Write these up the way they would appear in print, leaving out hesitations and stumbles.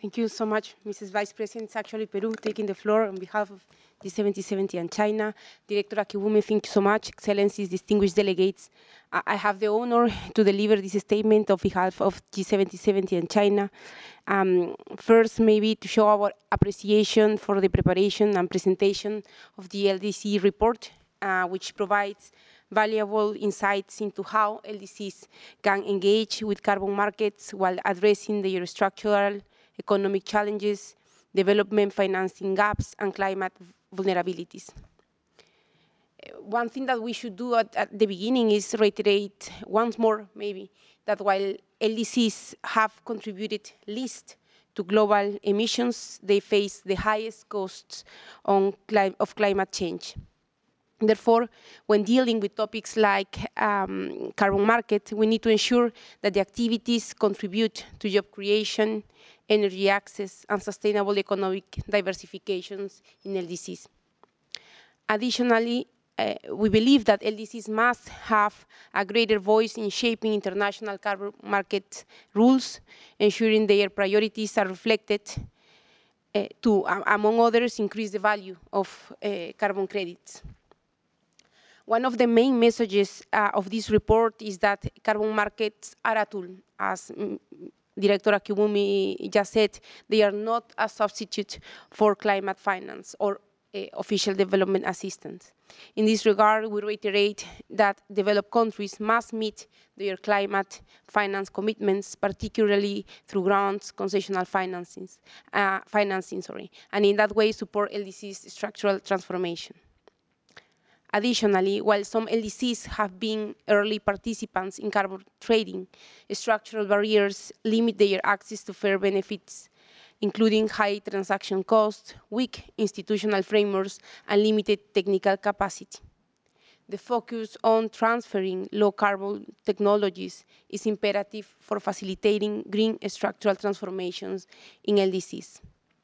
Thank you so much, Mrs. Vice President. It's actually Peru taking the floor on behalf of G7070 and China. Director Akibumi, thank you so much. Excellencies, distinguished delegates. I have the honor to deliver this statement on behalf of G7070 and China. First, maybe to show our appreciation for the preparation and presentation of the LDC report, which provides valuable insights into how LDCs can engage with carbon markets while addressing their structural economic challenges, development financing gaps, and climate vulnerabilities. One thing that we should do at the beginning is reiterate once more, maybe, that while LDCs have contributed least to global emissions, they face the highest costs of climate change. Therefore, when dealing with topics like carbon market, we need to ensure that the activities contribute to job creation, energy access, and sustainable economic diversifications in LDCs. Additionally, we believe that LDCs must have a greater voice in shaping international carbon market rules, ensuring their priorities are reflected to, among others, increase the value of carbon credits. One of the main messages of this report is that carbon markets are a tool. As Director Akibumi just said, they are not a substitute for climate finance or official development assistance. In this regard, we reiterate that developed countries must meet their climate finance commitments, particularly through grants, concessional financing, and in that way support LDC's structural transformation. Additionally, while some LDCs have been early participants in carbon trading, structural barriers limit their access to fair benefits, including high transaction costs, weak institutional frameworks, and limited technical capacity. The focus on transferring low-carbon technologies is imperative for facilitating green structural transformations in LDCs.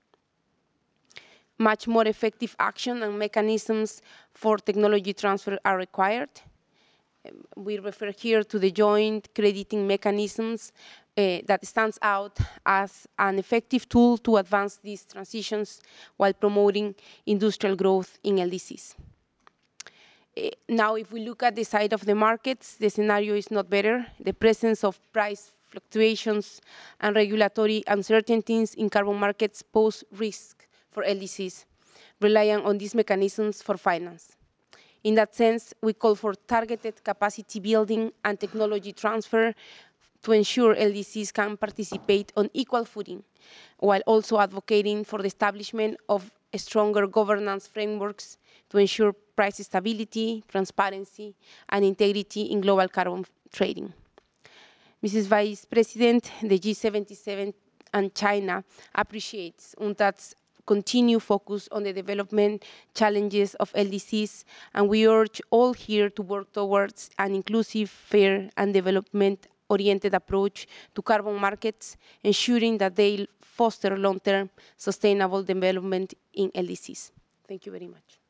Much more effective action and mechanisms for technology transfer are required. We refer here to the joint crediting mechanisms that stands out as an effective tool to advance these transitions while promoting industrial growth in LDCs. Now, if we look at the side of the markets, the scenario is not better. The presence of price fluctuations and regulatory uncertainties in carbon markets pose risk for LDCs, relying on these mechanisms for finance. In that sense, we call for targeted capacity building and technology transfer to ensure LDCs can participate on equal footing, while also advocating for the establishment of stronger governance frameworks to ensure price stability, transparency, and integrity in global carbon trading. Mrs. Vice President, the G77 and China appreciates UNCTAD's continued focus on the development challenges of LDCs, and we urge all here to work towards an inclusive, fair, and development-oriented approach to carbon markets, ensuring that they foster long-term sustainable development in LDCs. Thank you very much.